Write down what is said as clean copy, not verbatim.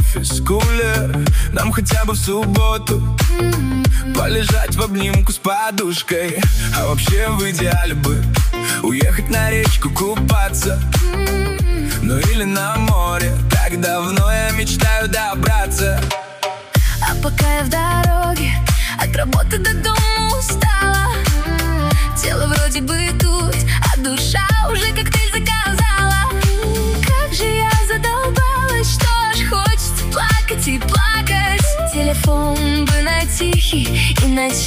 физкуле. Нам хотя бы в субботу полежать в обнимку с подушкой. А вообще в идеале бы уехать на речку купаться, ну или на море, так давно я мечтаю добраться. А пока я в дороге, от работы до дома устала. Тело вроде бы тут, а душа уже коктейль заказала. Как же я задолбалась, что аж хочется плакать и плакать. Телефон бы на тихий и на